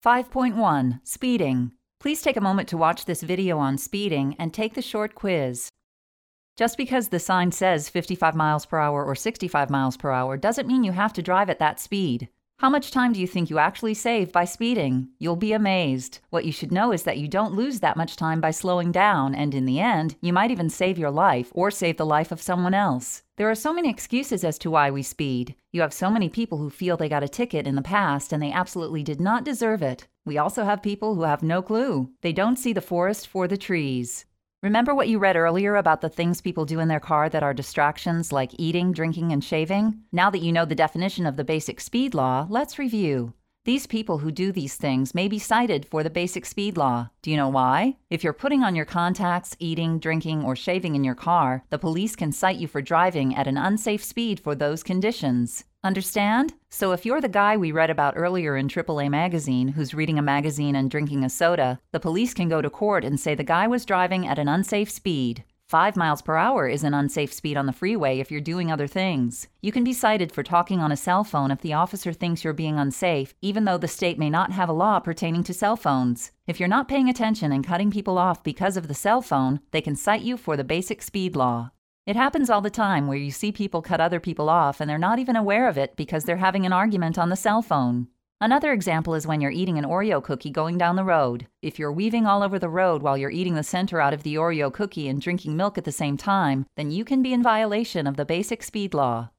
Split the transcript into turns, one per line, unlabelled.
5.1 Speeding. Please take a moment to watch this video on speeding and take the short quiz. Just because the sign says 55 miles per hour or 65 miles per hour doesn't mean you have to drive at that speed. How much time do you think you actually save by speeding? You'll be amazed. What you should know is that you don't lose that much time by slowing down, and in the end, you might even save your life or save the life of someone else. There are so many excuses as to why we speed. You have so many people who feel they got a ticket in the past and they absolutely did not deserve it. We also have people who have no clue. They don't see the forest for the trees. Remember what you read earlier about the things people do in their car that are distractions, like eating, drinking, and shaving? Now that you know the definition of the basic speed law, let's review. These people who do these things may be cited for the basic speed law. Do you know why? If you're putting on your contacts, eating, drinking, or shaving in your car, the police can cite you for driving at an unsafe speed for those conditions. Understand? So if you're the guy we read about earlier in AAA magazine who's reading a magazine and drinking a soda, the police can go to court and say the guy was driving at an unsafe speed. 5 miles per hour is an unsafe speed on the freeway if you're doing other things. You can be cited for talking on a cell phone if the officer thinks you're being unsafe, even though the state may not have a law pertaining to cell phones. If you're not paying attention and cutting people off because of the cell phone, they can cite you for the basic speed law. It happens all the time where you see people cut other people off and they're not even aware of it because they're having an argument on the cell phone. Another example is when you're eating an Oreo cookie going down the road. If you're weaving all over the road while you're eating the center out of the Oreo cookie and drinking milk at the same time, then you can be in violation of the basic speed law.